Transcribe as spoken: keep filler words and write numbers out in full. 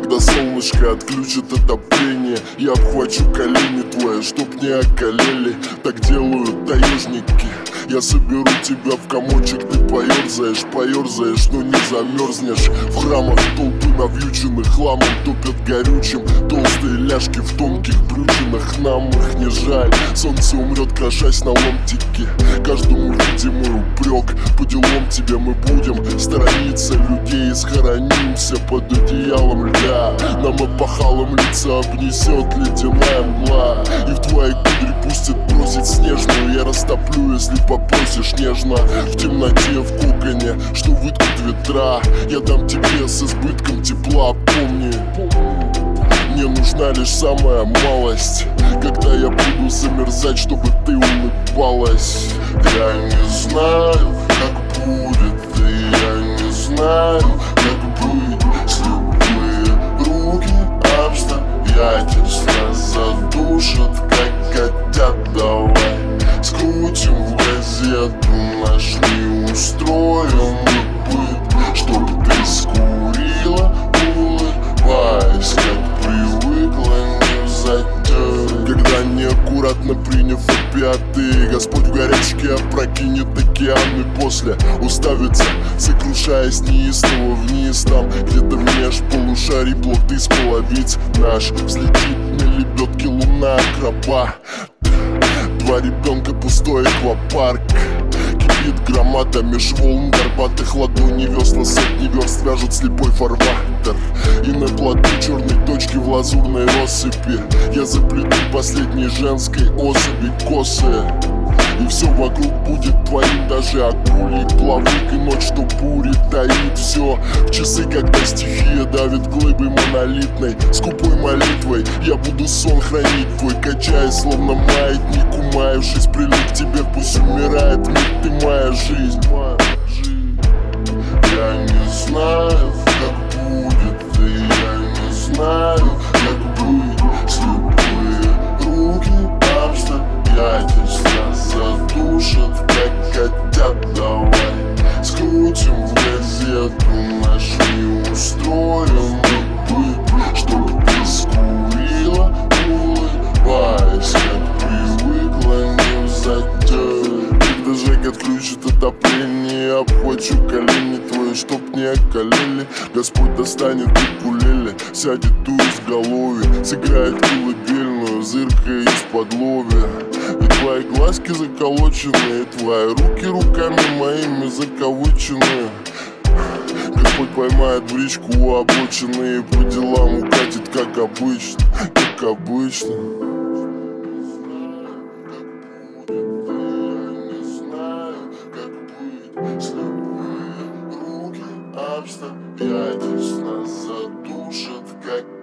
Когда солнышко отключит отопление, я обхвачу колени твои, чтоб не околели. Так делают таежники. Я соберу тебя в комочек, ты поерзаешь, поерзаешь, но не замерзнешь. В храмах толпы навьюченных хламом топят горючим. Толстые ляжки в тонких брючинах, нам их не жаль. Солнце умрет, крошась на ломтики. Каждому видимый упрек. По делам тебе мы будем сторониться людей и схоронимся под одеялом льда. Нам опахалом лица обнесет ледяная мгла, и в твои кудри пустит бросить снежную. Я растоплю, если попросишь нежно. В темноте, в коконе, что выткут ветра, я дам тебе с избытком тепла. Помни, мне нужна лишь самая малость, когда я буду замерзать, чтобы ты улыбалась. Я не знаю, как будет, и я не знаю, как быть. Слепые руки обстоятельства задушат, как котят. Давай скрутим газету, наш неустроенный быт, чтоб ты скурила, улыбаясь, как привыкла, не взойдет. Когда неаккуратно приняв опиаты, Господь в горячке опрокинет океаны. После уставится, сокрушаясь неистово вниз. Там где-то меж полушарий плод из половиц наш взлетит на лебедке луна акроба. Два ребенка, пустой аквапарк. Кипит громада меж волн горбатых ладоней. Весла сотни верст вяжут слепой фарватер, и на плоту черной точки в лазурной россыпи я заплету последней женской особи косы. И все вокруг будет твоим, даже акулий плавник. И ночь, что бури таит все в часы, когда стихия давит глыбой монолитной. Скупой молитвой я буду сон хранить твой, качаясь, словно маятник. Умаявшись, прилив к тебе, пусть умирает мир, ты моя жизнь. Я не знаю, как будет, и я не знаю, как быть. Слепые руки обстоятельства задушат, как котят. Давай скрутим в газету наш неустроенный быт, чтоб ты скурила, улыбаясь, как привыкла, не взойдет. Когда Жек отключит отопление, я обхвачу колени твои, чтоб не околели. Господь достанет укулеле, сядет у изголовья, сыграет колыбельную, зыркая из-под лобья. И твои глазки заколочены, и твои руки руками моими закавычены. Господь поймает бричку у обочины и по делам укатит, как обычно, как обычно. Слепые руки обстоятельства задушат, как